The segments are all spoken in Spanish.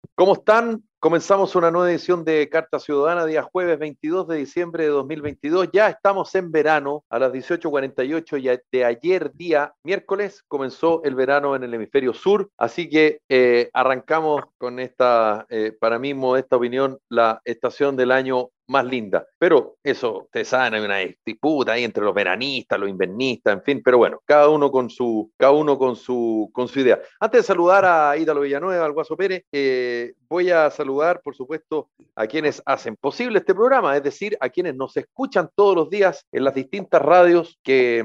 ¿Cómo están? Comenzamos una nueva edición de Carta Ciudadana, día jueves 22 de diciembre de 2022. Ya estamos en verano, a las 18:48 y de ayer día miércoles comenzó el verano en el hemisferio sur, así que arrancamos con esta, para mí, modesta opinión, la estación del año más linda. Pero eso, ustedes saben, hay una disputa ahí entre los veranistas, los invernistas, en fin, pero bueno, cada uno con su idea. Antes de saludar a Ítalo Villanueva, al Guaso Pérez, voy a saludar, por supuesto, a quienes hacen posible este programa, es decir, a quienes nos escuchan todos los días en las distintas radios que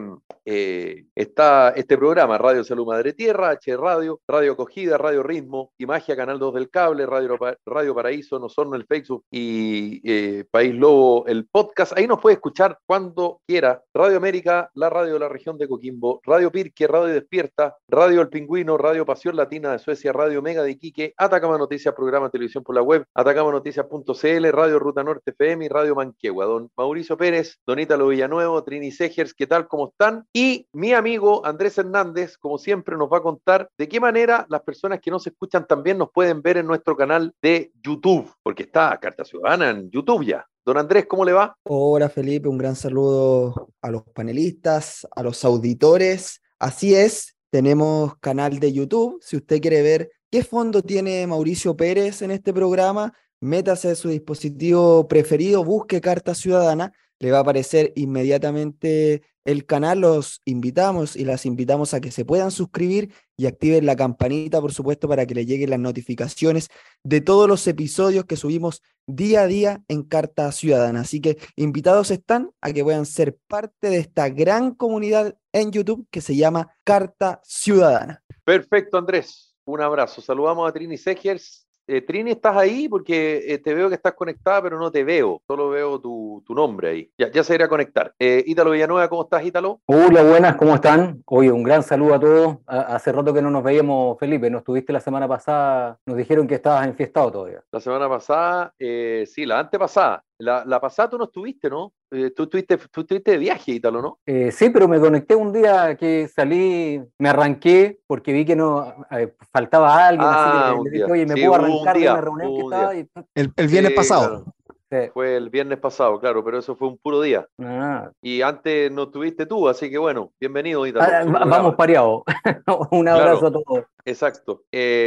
está este programa: Radio Salud Madre Tierra, H Radio, Radio Acogida, Radio Ritmo, Imagia, Canal 2 del Cable, Radio Paraíso, Nosorno, el Facebook y País Lobo, el podcast. Ahí nos puede escuchar cuando quiera. Radio América, la radio de la región de Coquimbo, Radio Pirque, Radio Despierta, Radio El Pingüino, Radio Pasión Latina de Suecia, Radio Mega de Iquique, Atacama Noticias, programa de televisión por la web, atacamanoticias.cl, Radio Ruta Norte FM y Radio Manquehua. Don Mauricio Pérez, Don Ítalo Villanueva, Trini Segers, ¿qué tal? ¿Cómo están? Y mi amigo Andrés Hernández, como siempre, nos va a contar de qué manera las personas que nos escuchan también nos pueden ver en nuestro canal de YouTube, porque está Carta Ciudadana en YouTube ya. Don Andrés, ¿cómo le va? Hola Felipe, un gran saludo a los panelistas, a los auditores. Así es, tenemos canal de YouTube. Si usted quiere ver qué fondo tiene Mauricio Pérez en este programa, métase a su dispositivo preferido, busque Carta Ciudadana, le va a aparecer inmediatamente el canal. Los invitamos y las invitamos a que se puedan suscribir y activen la campanita, por supuesto, para que le lleguen las notificaciones de todos los episodios que subimos día a día en Carta Ciudadana. Así que invitados están a que puedan ser parte de esta gran comunidad en YouTube que se llama Carta Ciudadana. Perfecto, Andrés. Un abrazo. Saludamos a Trini Segers. Trini, ¿estás ahí? Porque te veo que estás conectada, pero no te veo. Solo veo tu nombre ahí. Ya se irá a conectar. Ítalo Villanueva, ¿cómo estás, Ítalo? Hola, buenas, ¿cómo están? Oye, un gran saludo a todos. Hace rato que no nos veíamos, Felipe. ¿No estuviste la semana pasada? Nos dijeron que estabas enfiestado todavía. La semana pasada, sí, la antepasada. La pasada tú no estuviste, ¿no? Tú estuviste de viaje, Ítalo, ¿no? Sí, pero me conecté un día que salí, me arranqué porque vi que no faltaba alguien, así que Un le dije, día. oye, ¿me Sí, puedo hubo un arrancar de día. una reunión que Hubo un día. estaba? El viernes pasado. Claro. Sí. Fue el viernes pasado, claro, pero eso fue un puro día. Ah. Y antes no estuviste tú, así que bueno, bienvenido, Ítalo, a su Vamos programa. pareados. Un abrazo Claro, a todos. exacto.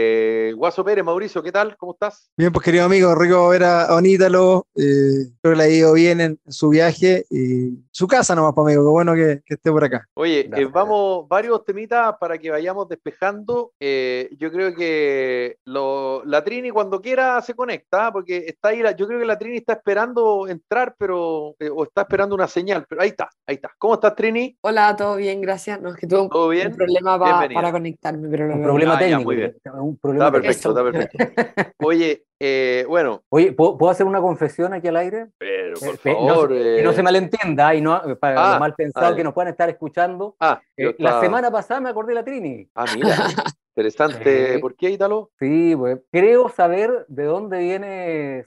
Guaso Pérez, Mauricio, ¿qué tal? ¿Cómo estás? Bien, pues querido amigo, rico ver a Ítalo. Espero que le haya ido bien en su viaje y su casa nomás, pues amigo. Qué bueno que esté por acá. Oye, Gracias. vamos varios temitas para que vayamos despejando. Yo creo que la Trini cuando quiera se conecta, porque está ahí. Yo creo que la Trini está esperando entrar, pero o está esperando una señal, pero ahí está, ahí está. ¿Cómo estás, Trini? Hola, todo bien, gracias. No, es que tuve ¿Todo un bien? problema Bienvenida. para conectarme, pero lo Un logré. problema Ya, técnico. muy bien. Un problema Está perfecto, Eso. está perfecto. Oye, bueno, Oye, ¿puedo hacer una confesión aquí al aire? pero por No, favor. que no se malentienda y no, para los mal pensados que Dale. nos puedan estar escuchando. Yo La estaba. semana pasada me acordé de la Trini. Mira, interesante. Sí. ¿Por qué, Ítalo? Sí, pues creo saber de dónde viene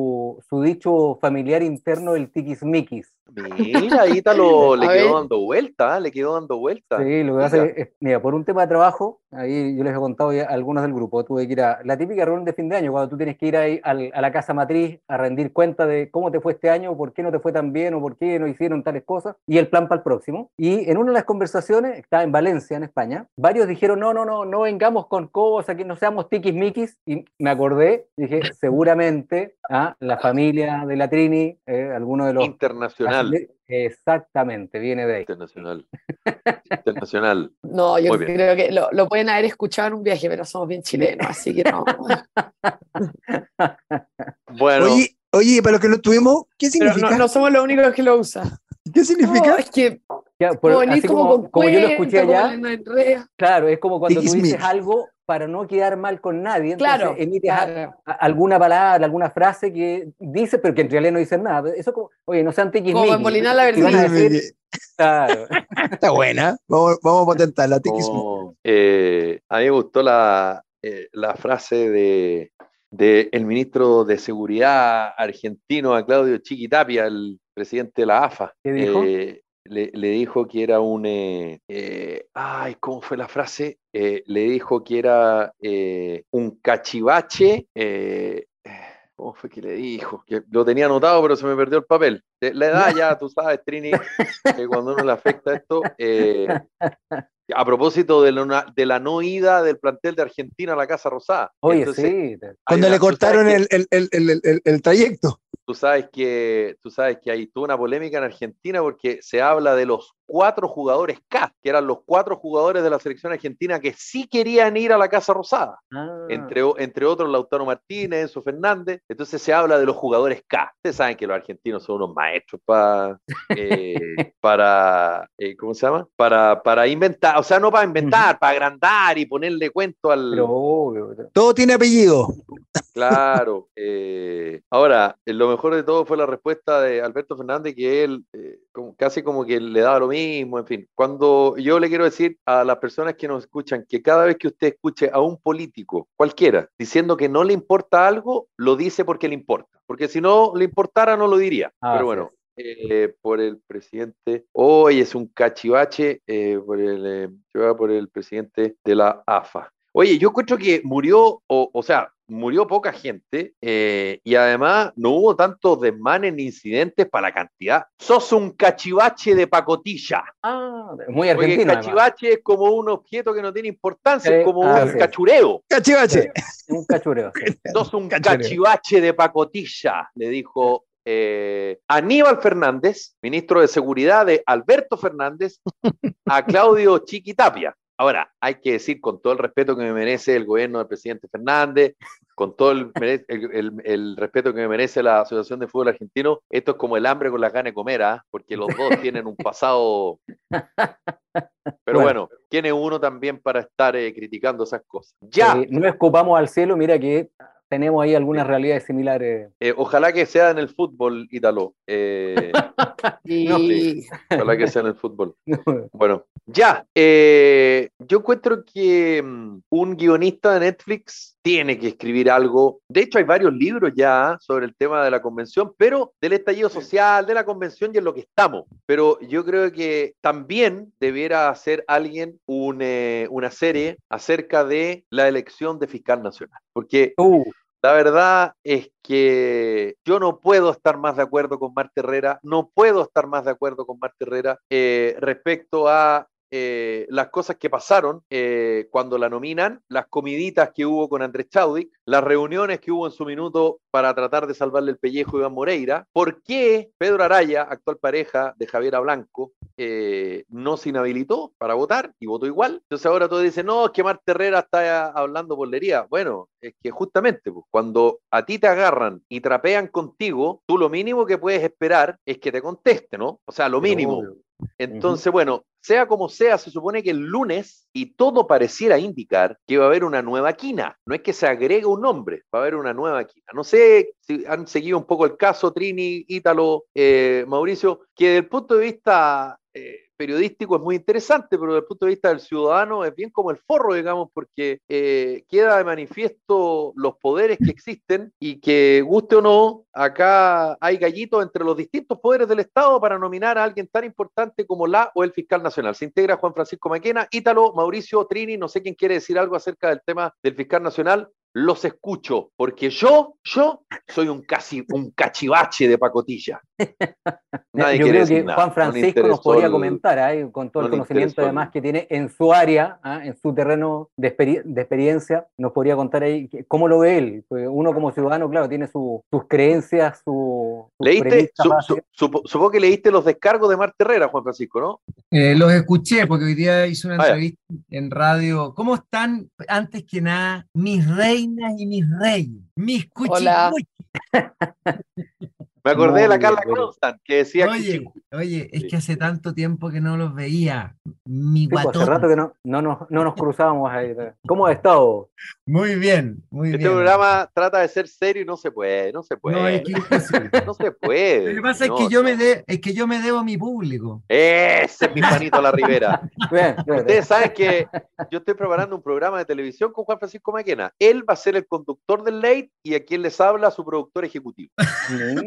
su dicho familiar interno, el tiquismiquis. Mira, Ítalo le A quedó ver, dando vuelta, le quedó dando vuelta. Sí, lo que pasa Diga. es que, mira, por un tema de trabajo, ahí yo les he contado ya a algunos del grupo, tuve que ir a la típica reunión de fin de año, cuando tú tienes que ir ahí a la casa matriz a rendir cuenta de cómo te fue este año, por qué no te fue tan bien o por qué no hicieron tales cosas, y el plan para el próximo. Y en una de las conversaciones, estaba en Valencia, en España, varios dijeron, no vengamos con cosas, que no seamos tiquismiquis, y me acordé, dije, seguramente la familia de la Trini, alguno de los... Internacional. Exactamente, viene de ahí. Internacional. Internacional. no, yo Muy bien. creo que lo pueden haber escuchado en un viaje, pero somos bien chilenos, así que no. Bueno, Oye, para los que no tuvimos, ¿qué Pero significa? no somos los únicos que lo usan. ¿Qué No, significa? es que Ya, como venir así como con como yo lo cuento, escuché como allá, Elena Enrea. claro, es como cuando tú dices Tiquismiquis. algo para no quedar mal con nadie, entonces Claro, emites claro. alguna palabra, alguna frase que dices, pero que en realidad no dices nada. Eso como, oye, no sean Como tiquismiquis. embolinar la Si van a verdad. decir, Tiquismiquis. claro. Está buena. Vamos a patentarla, tiquismiquis. a mí me gustó la frase de el ministro de Seguridad argentino, a Claudio Chiquitapia, el presidente de la AFA. ¿Qué dijo? le dijo que era ¿cómo fue la frase? Le dijo que era un cachivache. ¿Cómo fue que le dijo? Que lo tenía anotado, pero se me perdió el papel. La edad ya, tú sabes, Trini, que cuando uno le afecta esto. A propósito de la no ida del plantel de Argentina a la Casa Rosada. Oye, Entonces, sí. Cuando le cortaron el trayecto. Tú sabes que hay toda una polémica en Argentina porque se habla de los 4 jugadores K, que eran los 4 jugadores de la selección argentina que sí querían ir a la Casa Rosada. Entre otros Lautaro Martínez, Enzo Fernández. Entonces se habla de los jugadores K. Ustedes saben que los argentinos son unos maestros ¿cómo se llama? Para inventar, o sea, no para inventar, para agrandar y ponerle cuento al... Pero obvio. Todo tiene apellido. Claro. Ahora, lo mejor de todo fue la respuesta de Alberto Fernández, que él casi como que le daba lo mismo, en fin. Cuando yo le quiero decir a las personas que nos escuchan que cada vez que usted escuche a un político, cualquiera, diciendo que no le importa algo, lo dice porque le importa. Porque si no le importara, no lo diría. Pero bueno. Por el presidente, hoy es un cachivache, por el presidente de la AFA. Oye, yo encuentro que murió, murió poca gente y además no hubo tantos desmanes ni incidentes para la cantidad. Sos un cachivache de pacotilla. Muy argentino. Porque el cachivache es como un objeto que no tiene importancia, es como un sí. cachureo. Cachivache. Un cachureo. Sí. Sos un cachivache de pacotilla, le dijo Aníbal Fernández, ministro de Seguridad de Alberto Fernández, a Claudio Chiquitapia. Ahora, hay que decir, con todo el respeto que me merece el gobierno del presidente Fernández, con todo el respeto que me merece la Asociación de Fútbol Argentino, esto es como el hambre con las ganas de comer, porque los dos tienen un pasado... Pero bueno, ¿quién es uno también para estar criticando esas cosas? Ya. No escupamos al cielo, mira que tenemos ahí algunas realidades similares. Ojalá que sea en el fútbol, Ítalo. Sí, ojalá que sea en el fútbol. Bueno, ya. Yo encuentro que un guionista de Netflix tiene que escribir algo. De hecho, hay varios libros ya sobre el tema de la convención, pero del estallido social, de la convención y en lo que estamos. Pero yo creo que también debiera hacer alguien una serie acerca de la elección de fiscal nacional. Porque la verdad es que yo no puedo estar más de acuerdo con Marta Herrera, respecto a las cosas que pasaron cuando la nominan, las comiditas que hubo con Andrés Chaudic, las reuniones que hubo en su minuto para tratar de salvarle el pellejo a Iván Moreira. ¿Por qué Pedro Araya, actual pareja de Javiera Blanco, no se inhabilitó para votar y votó igual? Entonces ahora todos dicen, no, es que Marta Herrera está hablando porlería. Bueno, es que justamente cuando a ti te agarran y trapean contigo, tú lo mínimo que puedes esperar es que te conteste, ¿no? O sea, lo mínimo. Entonces, bueno, sea como sea, se supone que el lunes, y todo pareciera indicar que va a haber una nueva quina. No es que se agregue un nombre, va a haber una nueva quina. No sé si han seguido un poco el caso, Trini, Ítalo, Mauricio, que desde el punto de vista periodístico es muy interesante, pero desde el punto de vista del ciudadano es bien como el forro, digamos, porque queda de manifiesto los poderes que existen y que, guste o no, acá hay gallitos entre los distintos poderes del Estado para nominar a alguien tan importante como la o el fiscal nacional. Se integra Juan Francisco Maquena, Ítalo, Mauricio, Trini, no sé quién quiere decir algo acerca del tema del fiscal nacional. Los escucho, porque yo soy un cachivache de pacotilla. Nadie yo creo que nada. Juan Francisco nos podría comentar, con todo el conocimiento además que tiene en su área, en su terreno de experiencia, nos podría contar ahí cómo lo ve él. Pues uno como ciudadano, claro, tiene sus creencias, sus ¿Leíste? Supongo que leíste los descargos de Marta Herrera, Juan Francisco, ¿no? Los escuché porque hoy día hice una entrevista en radio. ¿Cómo están, antes que nada, mis reinas y mis reyes? Mis cuchicuchis. Me acordé de la Carla Constant, que decía Oye, es que hace tanto tiempo que no los veía. Mi guatón. Hace rato que no nos cruzábamos ahí. ¿Cómo has estado? Muy bien, muy bien. Este programa trata de ser serio y no se puede. No, es que imposible. No se puede. Lo que pasa es que yo me debo a mi público. Ese es mi Juanito La Rivera. Bien. Ustedes saben que yo estoy preparando un programa de televisión con Juan Francisco Maquena. Él va a ser el conductor del late y a quien les habla su productor ejecutivo.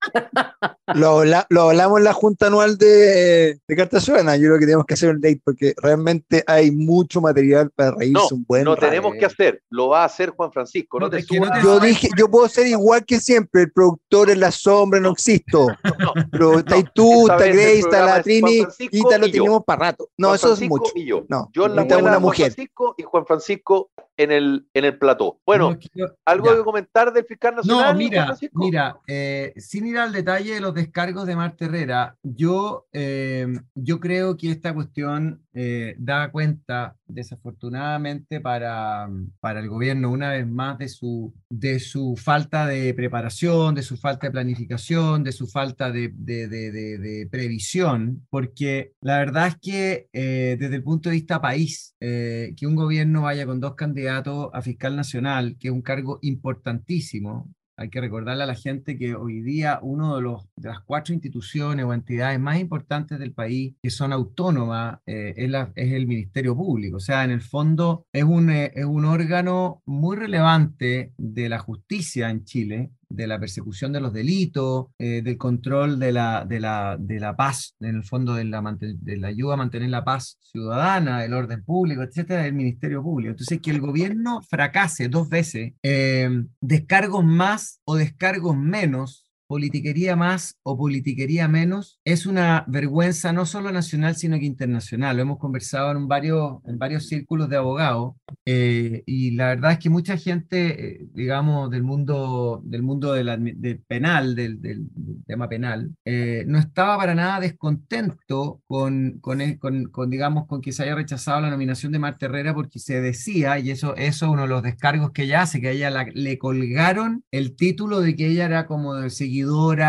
Lo hablamos en la junta anual de Carta Ciudadana. Yo creo que tenemos que hacer un date porque realmente hay mucho material para reírse un buen No rato. tenemos que hacer, lo va a hacer Juan Francisco. No, No, te es que no subas. te- Yo dije, yo puedo ser igual que siempre, el productor en la sombra, no existo. No, Pero está ahí tú, esta está vez el Grace, está programa la es Trini, Juan y Francisco te lo y yo. tenemos para rato. No, Juan eso es Francisco mucho. y yo. No, Yo en la necesitamos buena, una Juan mujer. Francisco y Juan Francisco en el plató. Bueno, no quiero- ¿algo ya. que comentar del fiscal nacional, No, Juan mira, Francisco? sin ir al detalle de los descargos de Marta Herrera, yo creo que esta cuestión da cuenta, desafortunadamente para el gobierno, una vez más, de su falta de preparación, de su falta de planificación, de su falta de previsión, porque la verdad es que desde el punto de vista país, que un gobierno vaya con dos candidatos a fiscal nacional, que es un cargo importantísimo. Hay que recordarle a la gente que hoy día uno de las 4 instituciones o entidades más importantes del país que son autónomas es el Ministerio Público. O sea, en el fondo es un órgano muy relevante de la justicia en Chile, de la persecución de los delitos, del control de la paz, en el fondo de la ayuda a mantener la paz ciudadana, el orden público, etcétera, del Ministerio Público. Entonces, que el gobierno fracase 2 veces, descargos más o descargos menos, politiquería más o politiquería menos, es una vergüenza no solo nacional, sino que internacional. Lo hemos conversado en varios círculos de abogados, y la verdad es que mucha gente, digamos, del mundo del penal, del tema penal, no estaba para nada descontento digamos, con que se haya rechazado la nominación de Marta Herrera, porque se decía, y eso es uno de los descargos que ella hace, que a ella le colgaron el título de que ella era como seguidora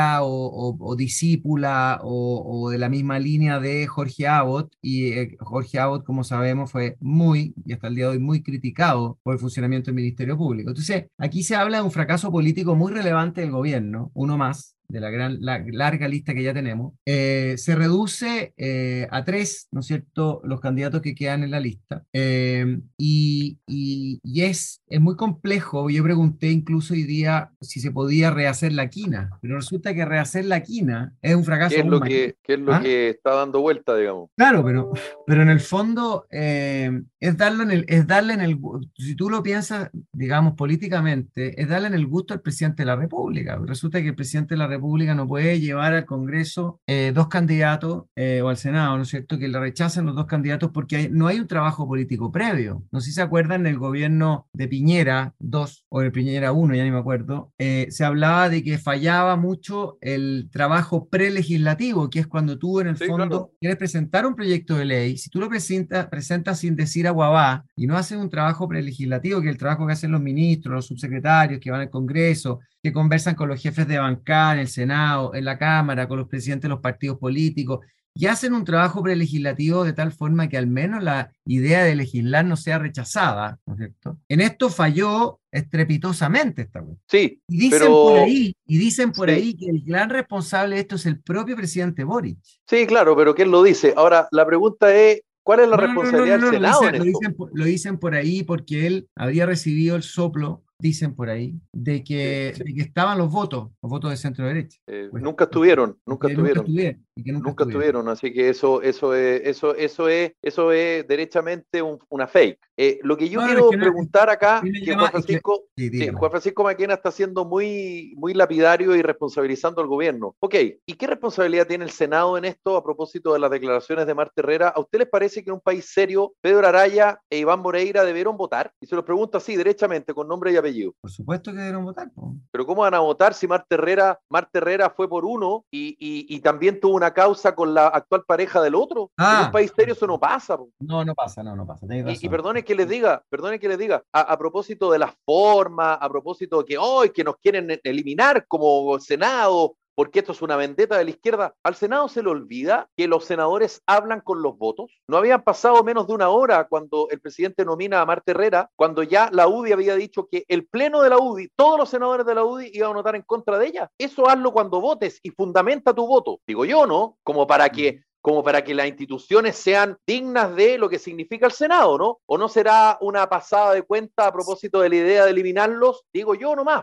o discípula o de la misma línea de Jorge Abbott, y Jorge Abbott, como sabemos, fue y hasta el día de hoy, muy criticado por el funcionamiento del Ministerio Público. Entonces, aquí se habla de un fracaso político muy relevante del gobierno, uno más, de la larga lista que ya tenemos. Se reduce a 3, ¿no es cierto?, los candidatos que quedan en la lista. Y es muy complejo. Yo pregunté incluso hoy día si se podía rehacer la quina, pero resulta que rehacer la quina es un fracaso ¿Qué es aún lo mayor. qué es lo ¿Ah? que está dando vuelta, digamos? Claro, pero en el fondo es darle si tú lo piensas, digamos, políticamente, es darle en el gusto al presidente de la República. Resulta que el presidente de la República no puede llevar al Congreso 2 candidatos, o al Senado, ¿no es cierto?, que le rechacen los 2 candidatos porque no hay un trabajo político previo. No sé si se acuerdan del gobierno de Piñera 2 o de Piñera 1, ya ni me acuerdo, se hablaba de que fallaba mucho el trabajo prelegislativo, que es cuando tú en el Sí, fondo claro. quieres presentar un proyecto de ley. Si tú lo presentas sin decir aguabá y no haces un trabajo prelegislativo, que es el trabajo que hacen los ministros, los subsecretarios que van al Congreso, que conversan con los jefes de bancada en el Senado, en la Cámara, con los presidentes de los partidos políticos, y hacen un trabajo prelegislativo de tal forma que al menos la idea de legislar no sea rechazada, ¿no es cierto? En esto falló estrepitosamente esta cuestión. Sí, Y dicen pero por sí. ahí que el gran responsable de esto es el propio presidente Boric. Sí, claro, pero ¿quién lo dice? Ahora, la pregunta es, ¿cuál es la responsabilidad del No, Senado en lo esto? lo dicen por ahí porque él habría recibido el soplo, dicen por ahí, de que estaban los votos de centro derecha. Pues, Nunca estuvieron, nunca que nunca estuvieron. estuvieron. Nunca estuvieron, así que eso es derechamente una fake. Lo que yo No, es quiero que no, preguntar acá, me que llama- sí, Sí, dígame. Juan Francisco Maquena está siendo muy, muy lapidario y responsabilizando al gobierno. Ok, ¿y qué responsabilidad tiene el Senado en esto a propósito de las declaraciones de Marta Herrera? ¿A usted les parece que en un país serio Pedro Araya e Iván Moreira debieron votar? Y se los pregunto así, derechamente, con nombre y apellido. Por supuesto que debieron votar, po. Pero ¿cómo van a votar si Marta Herrera fue por uno y también tuvo una causa con la actual pareja del otro? En un país serio eso no pasa. Po. No pasa, tenéis razón. Y perdone que les diga, a propósito de las formas, a propósito de que hoy que nos quieren eliminar como Senado, porque esto es una vendetta de la izquierda, al Senado se le olvida que los senadores hablan con los votos. No habían pasado menos de una hora cuando el presidente nomina a Marta Herrera, cuando ya la UDI había dicho que el pleno de la UDI, todos los senadores de la UDI iban a votar en contra de ella. Eso hazlo cuando votes y fundamenta tu voto. Digo yo, ¿no? Como para que las instituciones sean dignas de lo que significa el Senado, ¿no? ¿O no será una pasada de cuenta a propósito de la idea de eliminarlos? Digo yo nomás.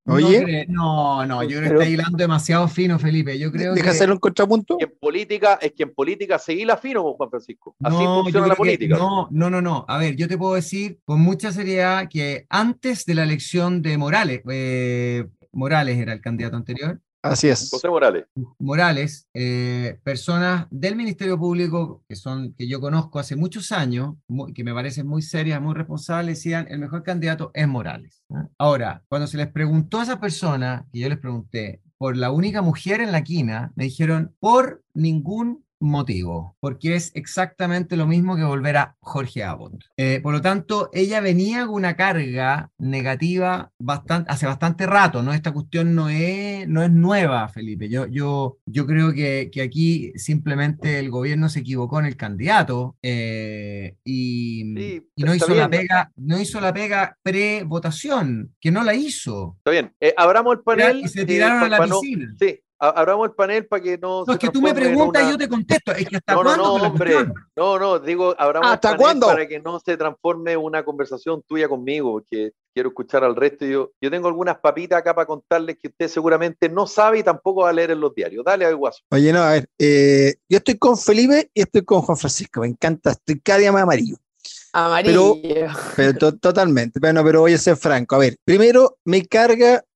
Oye, No, yo creo que Pero- está hilando demasiado fino, Felipe. Yo creo deja que hacer un contrapunto. Es que en política se hila fino, Juan Francisco. Así no, funciona yo la creo que política. no. A ver, yo te puedo decir con mucha seriedad que antes de la elección de Morales, Morales era el candidato anterior, Así es. José Morales. Morales, personas del Ministerio Público que yo conozco hace muchos años, que me parecen muy serias, muy responsables, decían el mejor candidato es Morales. ¿Ah? Ahora, cuando se les preguntó a esa persona, que yo les pregunté, por la única mujer en la quina, me dijeron por ningún motivo, porque es exactamente lo mismo que volver a Jorge Abbott. Por lo tanto, ella venía con una carga negativa hace bastante rato, ¿no? Esta cuestión no es nueva, Felipe. Yo creo que aquí simplemente el gobierno se equivocó en el candidato Sí, y no está hizo la bien. pega pre-votación, que no la hizo. Está bien. Abramos el panel. Y se tiraron a la pa no, piscina. sí, abramos el panel para que no No, se es que tú me transforme en preguntas y una. yo te contesto. Es que ¿hasta No, cuándo con la hombre. cuestión? No, digo, abramos el ¿Hasta panel cuándo? para que no se transforme una conversación tuya conmigo, porque quiero escuchar al resto. Yo tengo algunas papitas acá para contarles que usted seguramente no sabe y tampoco va a leer en los diarios. Dale, Guaso. Oye, no, a ver, yo estoy con Felipe y estoy con Juan Francisco. Me encanta, estoy cada día más amarillo. Amarillo. Pero totalmente. Bueno, pero voy a ser franco. A ver, primero me carga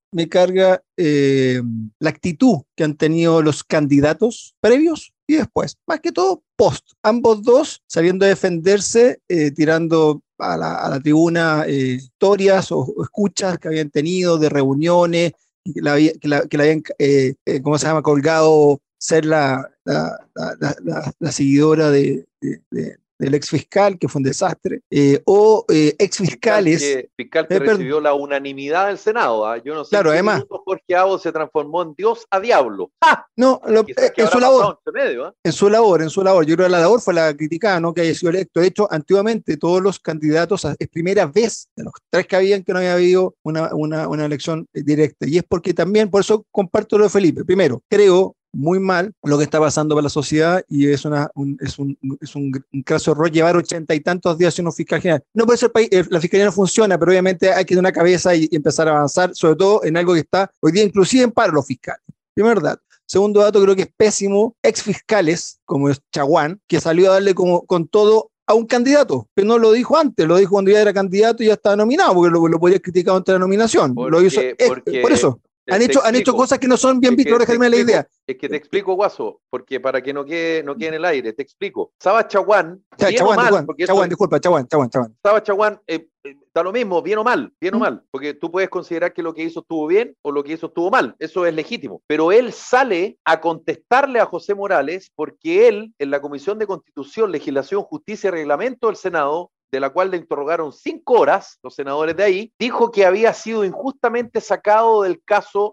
la actitud que han tenido los candidatos previos y después, más que todo post. Ambos dos saliendo a defenderse, tirando a la tribuna historias o escuchas que habían tenido de reuniones, que la habían, ¿cómo se llama?, colgado ser la seguidora del ex fiscal, que fue un desastre, o ex fiscales. Fiscal que recibió la unanimidad del Senado. ¿Ah? Yo no sé Claro, en qué además, minuto Jorge Abbott se transformó en Dios a diablo. ¡Ah! no, Quizás que en habrá su pasado labor. entre medio, ¿eh? En su labor. Yo creo que la labor fue la criticada, no que haya sido electo. De hecho, antiguamente todos los candidatos, es primera vez de los tres que habían que no había habido una elección directa. Y es porque también, por eso comparto lo de Felipe. Primero, creo muy mal lo que está pasando para la sociedad y es un caso error llevar 80 y tantos días siendo fiscal general. No puede ser, la fiscalía no funciona, pero obviamente hay que tener una cabeza y empezar a avanzar, sobre todo en algo que está hoy día inclusive en paro los fiscales. Primer dato. Segundo dato, creo que es pésimo ex fiscales como es Chaguán, que salió a darle con todo a un candidato, que no lo dijo antes, lo dijo cuando ya era candidato y ya estaba nominado, porque lo podría criticar ante la nominación. Lo hizo, por eso. Han hecho cosas que no son bien vistas. Déjame la idea. Es que te explico, Guaso, porque para que no quede en el aire, te explico. Saba Chaguán, disculpa, Saba Chaguán, está lo mismo, bien o mal, porque tú puedes considerar que lo que hizo estuvo bien o lo que hizo estuvo mal, eso es legítimo, pero él sale a contestarle a José Morales porque él, en la Comisión de Constitución, Legislación, Justicia y Reglamento del Senado, de la cual le interrogaron 5 horas, los senadores de ahí, dijo que había sido injustamente sacado del caso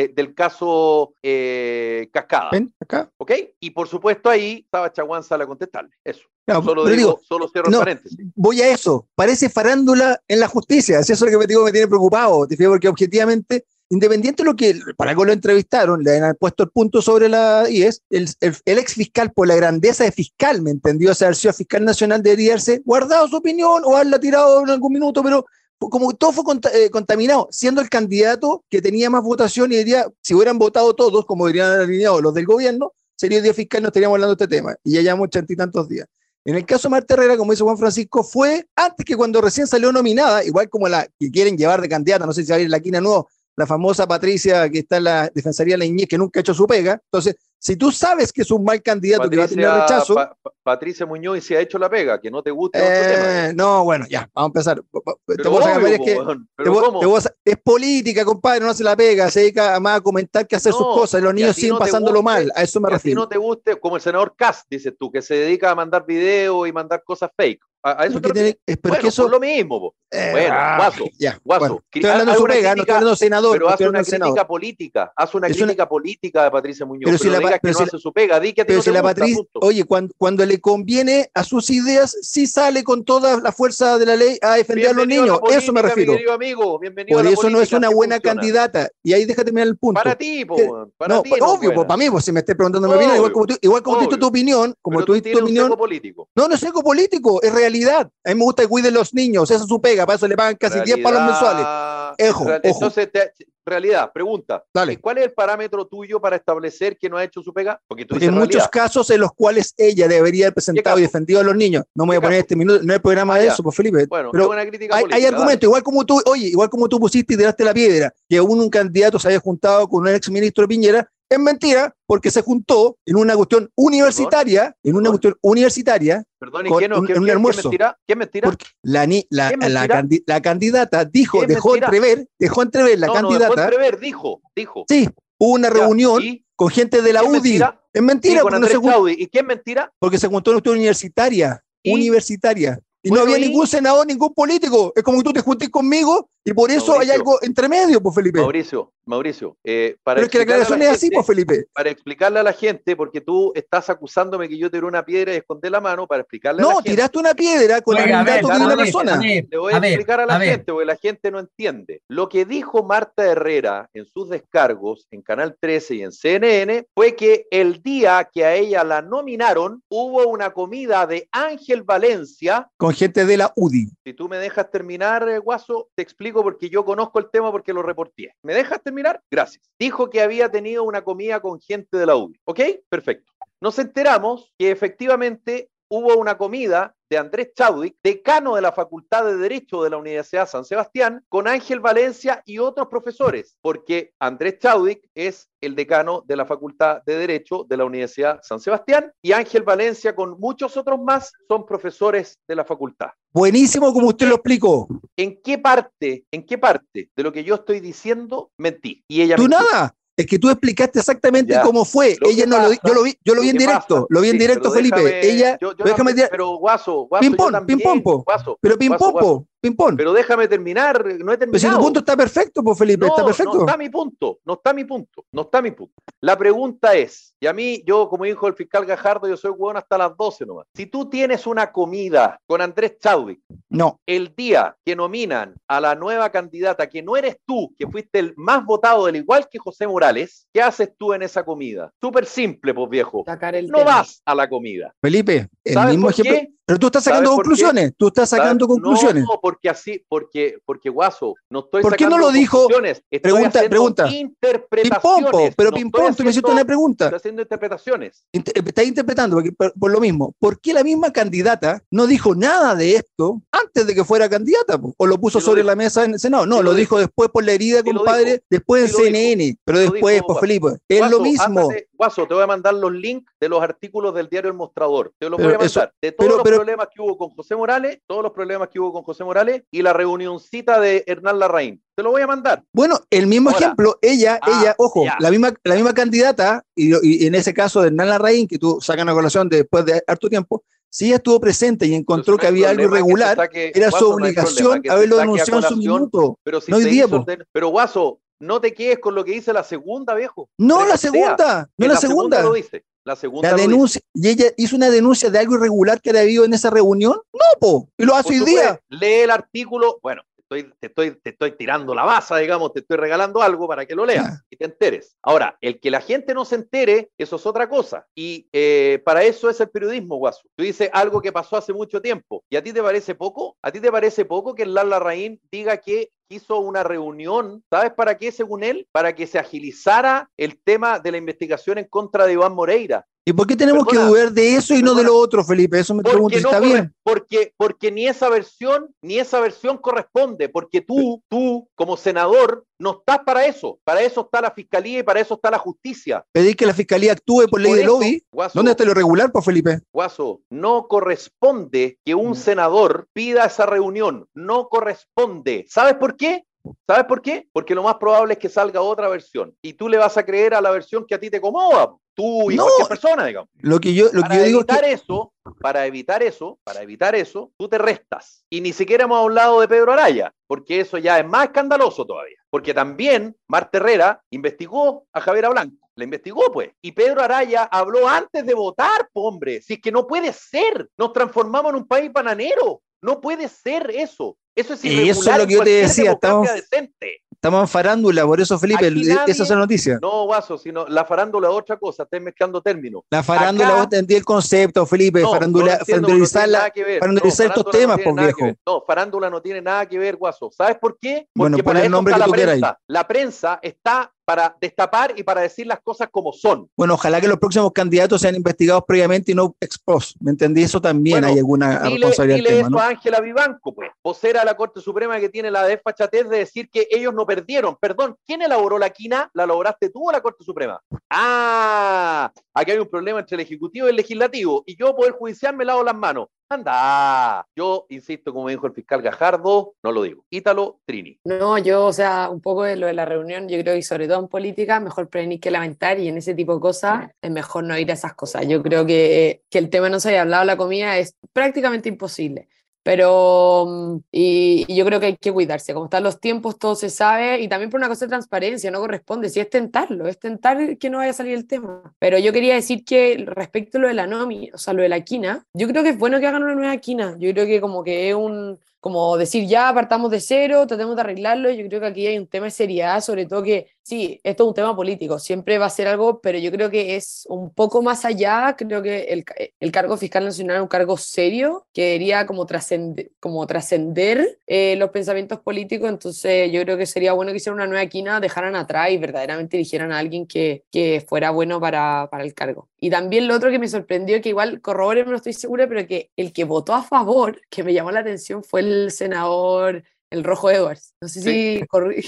Cascada. ¿Ok? Y por supuesto ahí estaba Chaguán sale a contestarle. Eso. No, solo cierro el paréntesis. Voy a eso. Parece farándula en la justicia. Eso es lo que me tiene preocupado. Porque objetivamente, independiente de lo que, para algo lo entrevistaron, le han puesto el punto sobre la IES, el ex fiscal, por la grandeza de fiscal, ¿me entendió? O sea, el sido fiscal nacional debería haberse guardado su opinión o haberla tirado en algún minuto, pero como todo fue contaminado, siendo el candidato que tenía más votación y diría, si hubieran votado todos, como dirían alineados los del gobierno, sería el día fiscal, no estaríamos hablando de este tema. Y ya llevamos 80 y tantos días. En el caso de Marta Herrera, como dice Juan Francisco, fue antes que cuando recién salió nominada, igual como la que quieren llevar de candidata, no sé si va a ir la quina nuevo, la famosa Patricia que está en la Defensoría de la Niñez, que nunca ha hecho su pega. Entonces, si tú sabes que es un mal candidato que va a tener rechazo... Patricia Muñoz y se ha hecho la pega, que no te guste otro tema. No, bueno, ya, vamos a empezar. Es política, compadre, no hace la pega, se dedica más a comentar que a hacer sus cosas, y los niños siguen pasándolo mal, a eso me refiero. Si no te guste, como el senador Kast, dices tú, que se dedica a mandar videos y mandar cosas fake. A eso eso es lo mismo. Guaso. Estoy hablando de su pega, no estoy hablando de senador. Pero hace una crítica política. Hace una crítica política de Patricia Muñoz. Pero si no digas que no hace su pega, di que pero si la Patricia, oye, cuando le conviene a sus ideas, sí sale con toda la fuerza de la ley a defender a los niños. Eso me refiero. Por eso no es una buena candidata. Y ahí déjate terminar el punto. Para ti, obvio, para mí, si me estés preguntando mi opinión, igual como tú tuviste tu opinión, No es algo político, es realidad. A mí me gusta que cuiden los niños, esa es su pega, para eso le pagan casi 10 palos mensuales. Ojo. Entonces, realidad, pregunta. Dale. ¿Cuál es el parámetro tuyo para establecer que no ha hecho su pega? Porque tú Porque en dices muchos realidad. casos en los cuales ella debería haber presentado y caso? defendido a los niños. No me voy a ¿Qué poner caso? este minuto, no es el programa de ya. eso, pues Felipe. Bueno, pero es una crítica hay política. argumentos, igual como tú pusiste y tiraste la piedra, que un candidato se había juntado con un exministro Piñera, es mentira, porque se juntó en una cuestión universitaria, Perdón, ¿y con qué no? en un almuerzo. ¿Qué es mentira? Porque la candidata ¿Qué dejó entrever la No, candidata. dejó entrever, dijo. Sí, hubo una reunión ¿Y? con gente de la ¿Qué es UDI. mentira? Es mentira, Sí, con porque no Andrés se, Chaudy. ¿Y qué es mentira? porque se juntó en una universitaria. ¿Y? Universitaria. Y Bueno, no había ¿y? ningún senador, ningún político. Es como que tú te juntes conmigo y por eso hay Mauricio. algo entre medio, pues Felipe. Mauricio, para Pero es que la aclaración es así, pues Felipe. Para explicarle a la gente, porque tú estás acusándome que yo tiré una piedra y escondí la mano, para explicarle a la No, gente. tiraste una piedra con el Oiga, a ver, mandato de a una ver, persona. Le voy a explicar a la gente, porque la gente no entiende. Lo que dijo Marta Herrera en sus descargos en Canal 13 y en CNN fue que el día que a ella la nominaron, hubo una comida de Ángel Valencia. Con gente de la UDI. Si tú me dejas terminar, Guaso, te explico porque yo conozco el tema porque lo reporté. ¿Me dejas terminar? Gracias. Dijo que había tenido una comida con gente de la UDI. ¿Ok? Perfecto. Nos enteramos que efectivamente hubo una comida de Andrés Chaudy, decano de la Facultad de Derecho de la Universidad San Sebastián, con Ángel Valencia y otros profesores, porque Andrés Chaudy es el decano de la Facultad de Derecho de la Universidad San Sebastián y Ángel Valencia con muchos otros más son profesores de la facultad. Buenísimo como usted lo explicó. ¿En qué parte de lo que yo estoy diciendo mentí? Y ella Tú mintió. nada. Es que tú explicaste exactamente Ya. cómo fue. Ella no pasa, yo lo vi en directo. Lo vi en directo, Felipe. Ella, déjame también, pero Guaso, ping-pong, ping-pong, pero ping-pong, ping-pong. Pero déjame terminar, no he terminado. Pero si tu punto está perfecto, pues Felipe, está perfecto. No está mi punto. La pregunta es, y a mí, yo como hijo del fiscal Gajardo, yo soy hueón hasta las 12 nomás. Si tú tienes una comida con Andrés Chaudy, no, el día que nominan a la nueva candidata, que no eres tú, que fuiste el más votado, del igual que José Morales, ¿qué haces tú en esa comida? Súper simple, pues viejo. No tema. vas a la comida. Felipe, el ¿Sabes mismo por ejemplo. qué? Pero tú estás sacando conclusiones. Tú estás sacando conclusiones. No, porque Guaso, no estoy ¿Por qué sacando no lo dijo? conclusiones. Estoy Pregunta. interpretaciones. Pero no ping-pong, estoy tú me hiciste una pregunta. Estoy haciendo interpretaciones. Estás interpretando por lo mismo. ¿Por qué la misma candidata no dijo nada de esto antes de que fuera candidata? ¿O lo puso sobre la mesa en el Senado? No, lo dijo después por la herida, compadre, después en CNN. Pero después, pues Felipe, es lo mismo. Guaso, te voy a mandar los links de los artículos del diario El Mostrador. Te los voy a mandar. De todos los problemas que hubo con José Morales, y la reunioncita de Hernán Larraín. Te lo voy a mandar. Bueno, el mismo ejemplo, ella, ojo, ya. la misma candidata, y en ese caso de Hernán Larraín, que tú sacas una colación después de harto tiempo, si ella estuvo presente y encontró que había algo irregular, era su obligación haberlo denunciado en su minuto. Pero Guaso, no te quedes con lo que dice la segunda, viejo. No, la segunda. La segunda lo dice. La segunda denuncia, y ella hizo una denuncia de algo irregular que había habido en esa reunión. No, y lo hace hoy día. Lee el artículo. Bueno, te estoy tirando la baza, digamos, te estoy regalando algo para que lo leas y te enteres. Ahora, el que la gente no se entere, eso es otra cosa. Y para eso es el periodismo, Guaso. Tú dices algo que pasó hace mucho tiempo. ¿Y a ti te parece poco? ¿A ti te parece poco que Hernán Larraín diga que hizo una reunión? ¿Sabes para qué, según él? Para que se agilizara el tema de la investigación en contra de Iván Moreira. ¿Y por qué tenemos que dudar de eso y no de lo otro, Felipe? Eso me pregunto si está bien. Porque ni esa versión corresponde, porque tú como senador no estás para eso. Para eso está la fiscalía y para eso está la justicia. Pedir que la fiscalía actúe por ley de lobby. Guaso, ¿Dónde está lo regular, pues, Felipe? Guaso, no corresponde que un senador pida esa reunión. No corresponde. ¿Sabes por qué? Porque lo más probable es que salga otra versión y tú le vas a creer a la versión que a ti te acomoda, tú y cualquier persona, digamos. Lo que yo digo es que para evitar eso, tú te restas. Y ni siquiera hemos hablado de Pedro Araya, porque eso ya es más escandaloso todavía. Porque también Marta Herrera investigó a Javiera Blanco. La investigó, pues. Y Pedro Araya habló antes de votar, hombre. Si es que no puede ser. Nos transformamos en un país bananero. No puede ser eso. Eso es Y irregular eso es lo en que yo te cualquier decía, democracia decente. estamos en farándula, por eso, Felipe, Aquí nadie- esa es la noticia. No, Guaso, sino la farándula es otra cosa, estáis mezclando términos. La farándula, vos Acá, entendí el concepto, Felipe, no lo entiendo, porque no tiene nada que ver. No, farandulizar estos farándula no temas, tiene pues nada que ver. viejo. No, farándula no tiene nada que ver, Guaso. ¿Sabes por qué? Bueno, Porque pon para el eso nombre está que la tú quieras ahí. prensa. La prensa está para destapar y para decir las cosas como son. Bueno, ojalá que los próximos candidatos sean investigados previamente y no ex post. ¿Me entendí? Eso también hay alguna responsabilidad del Dile tema, eso ¿no? a Ángela Vivanco, pues, vocera de la Corte Suprema, que tiene la desfachatez de decir que ellos no perdieron. Perdón, ¿quién elaboró la quina? ¿La elaboraste tú o la Corte Suprema? Ah, aquí hay un problema entre el Ejecutivo y el Legislativo, y yo, Poder Judicial, me lavo las manos. Anda, yo insisto, como dijo el fiscal Gajardo, no lo digo. Ítalo Trini. No, yo, o sea, un poco de lo de la reunión, yo creo que sobre todo en política, mejor prevenir que lamentar y en ese tipo de cosas es mejor no ir a esas cosas. Yo creo que el tema no se haya hablado de la comida es prácticamente imposible. Pero, y yo creo que hay que cuidarse, como están los tiempos, todo se sabe, y también por una cosa de transparencia, no corresponde, si es tentarlo, es tentar que no vaya a salir el tema. Pero yo quería decir que respecto a lo de la NOMI, o sea, lo de la quina, yo creo que es bueno que hagan una nueva quina, yo creo que como que es como decir ya partamos de cero, tratemos de arreglarlo, yo creo que aquí hay un tema de seriedad, sobre todo que sí, esto es un tema político, siempre va a ser algo, pero yo creo que es un poco más allá, creo que el cargo fiscal nacional es un cargo serio, que debería como trascender los pensamientos políticos, entonces yo creo que sería bueno que hicieran una nueva quina, dejaran atrás y verdaderamente eligieran a alguien que fuera bueno para el cargo. Y también lo otro que me sorprendió, que igual corroboré, no estoy segura, pero que el que votó a favor, que me llamó la atención, fue el senador, el Rojo Edwards. No sé si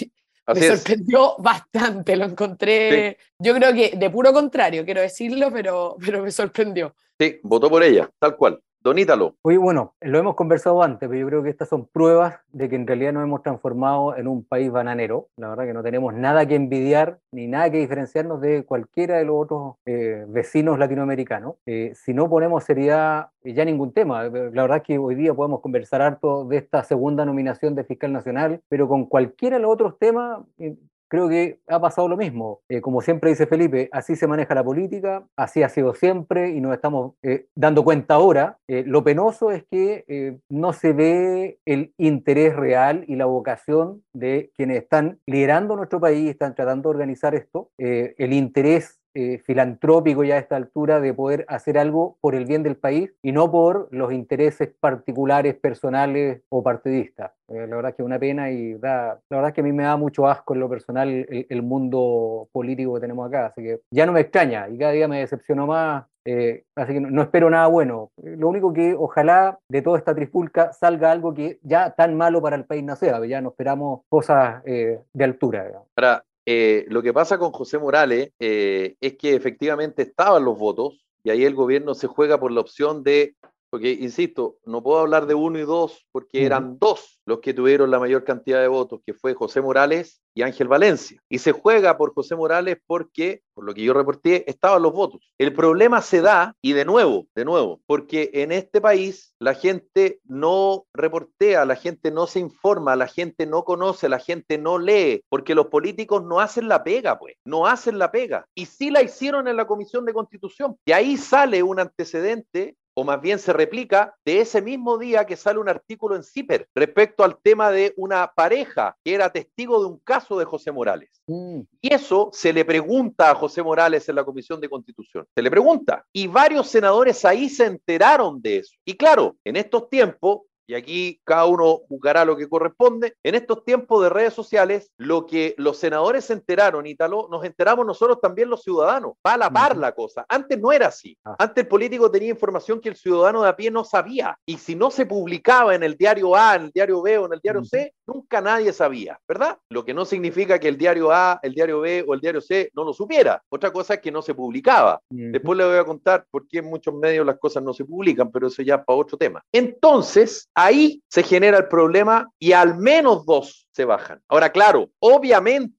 me sorprendió bastante, lo encontré, yo creo que de puro contrario, quiero decirlo, pero me sorprendió. Sí, votó por ella, tal cual. Don Ítalo. Oye, bueno, lo hemos conversado antes, pero yo creo que estas son pruebas de que en realidad nos hemos transformado en un país bananero. La verdad que no tenemos nada que envidiar ni nada que diferenciarnos de cualquiera de los otros vecinos latinoamericanos. Si no ponemos seriedad, ya ningún tema. La verdad es que hoy día podemos conversar harto de esta segunda nominación de fiscal nacional, pero con cualquiera de los otros temas creo que ha pasado lo mismo. Como siempre dice Felipe, así se maneja la política, así ha sido siempre y nos estamos dando cuenta ahora. Lo penoso es que no se ve el interés real y la vocación de quienes están liderando nuestro país, están tratando de organizar esto, el interés filantrópico ya a esta altura de poder hacer algo por el bien del país y no por los intereses particulares, personales o partidistas. La verdad es que es una pena y la verdad es que a mí me da mucho asco en lo personal el mundo político que tenemos acá, así que ya no me extraña y cada día me decepciono más. Así que no espero nada bueno. Lo único que ojalá de toda esta trifulca salga algo que ya tan malo para el país no sea, ya no esperamos cosas de altura, digamos. Ahora, lo que pasa con José Morales es que efectivamente estaban los votos y ahí el gobierno se juega por la opción de, porque insisto, no puedo hablar de uno y dos porque eran dos los que tuvieron la mayor cantidad de votos, que fue José Morales y Ángel Valencia. Y se juega por José Morales porque, por lo que yo reporté, estaban los votos. El problema se da, y de nuevo, porque en este país la gente no reportea, la gente no se informa, la gente no conoce, la gente no lee, porque los políticos no hacen la pega, pues, no hacen la pega. Y sí la hicieron en la Comisión de Constitución. Y ahí sale un antecedente, o más bien se replica, de ese mismo día que sale un artículo en CIPER respecto al tema de una pareja que era testigo de un caso de José Morales. Y eso se le pregunta a José Morales en la Comisión de Constitución. Se le pregunta. Y varios senadores ahí se enteraron de eso. Y claro, en estos tiempos, y aquí cada uno juzgará lo que corresponde, en estos tiempos de redes sociales, lo que los senadores se enteraron, Ítalo, nos enteramos nosotros también los ciudadanos. Va a la par la cosa. Antes no era así. Antes el político tenía información que el ciudadano de a pie no sabía. Y si no se publicaba en el diario A, en el diario B o en el diario C, nunca nadie sabía, ¿verdad? Lo que no significa que el diario A, el diario B o el diario C no lo supiera. Otra cosa es que no se publicaba. Después le voy a contar por qué en muchos medios las cosas no se publican, pero eso ya es para otro tema. Entonces, ahí se genera el problema y al menos dos se bajan. Ahora, claro, obviamente